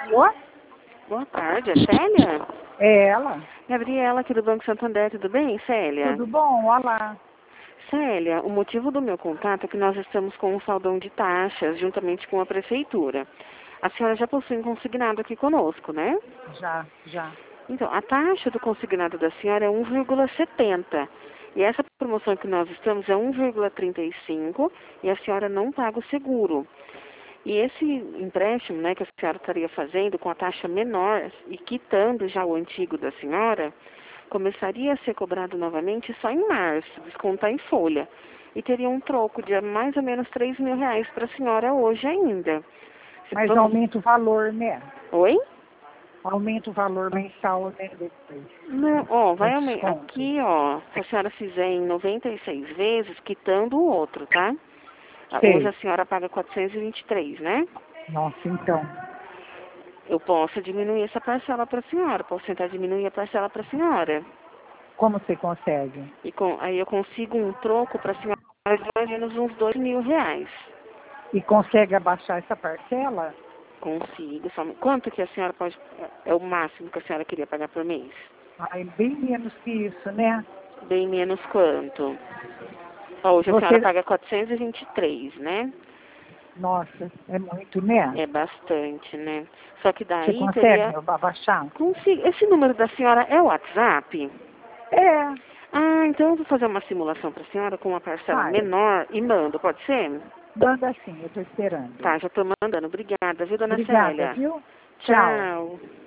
Oi? Boa tarde, é Célia? É ela? Gabriela, aqui do Banco Santander, tudo bem, Célia? Tudo bom? Olá. Célia, o motivo do meu contato é que nós estamos com um saldão de taxas juntamente com a prefeitura. A senhora já possui um consignado aqui conosco, né? Já. Então, a taxa do consignado da senhora é 1,70. E essa promoção que nós estamos é 1,35 e a senhora não paga o seguro. E esse empréstimo, né, que a senhora estaria fazendo com a taxa menor e quitando já o antigo da senhora, começaria a ser cobrado novamente só em março, descontar em folha. E teria um troco de mais ou menos R$ 3.000 para a senhora hoje ainda. Mas aumenta o valor, né? Oi? Aumenta o valor mensal, né? Depois. Não, ó, vai aumentar. Desconto. Aqui, ó, se a senhora fizer em 96 vezes, quitando o outro, tá? Hoje Sei. a senhora paga 423, né? Nossa, então. Eu posso diminuir essa parcela para a senhora, posso tentar diminuir a parcela para a senhora. Como você consegue? E aí eu consigo um troco para a senhora de mais ou menos uns R$ 2.000. E consegue abaixar essa parcela? Consigo. Quanto que a senhora pode... É o máximo que a senhora queria pagar por mês? Ai, bem menos que isso, né? Bem menos quanto? Ó, hoje a senhora paga 423, né? Nossa, é muito, né? É bastante, né? Só que Você daí consegue teria... abaixar? Esse número da senhora é o WhatsApp? É, Ah, então eu vou fazer uma simulação para a senhora com uma parcela faz. menor e mando, pode ser? Manda sim, eu tô esperando. Tá, já tô mandando. Obrigada, viu, dona Obrigada, Célia? viu? Tchau. Tchau.